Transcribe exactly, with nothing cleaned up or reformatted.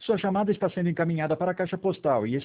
Sua chamada está sendo encaminhada para a caixa postal e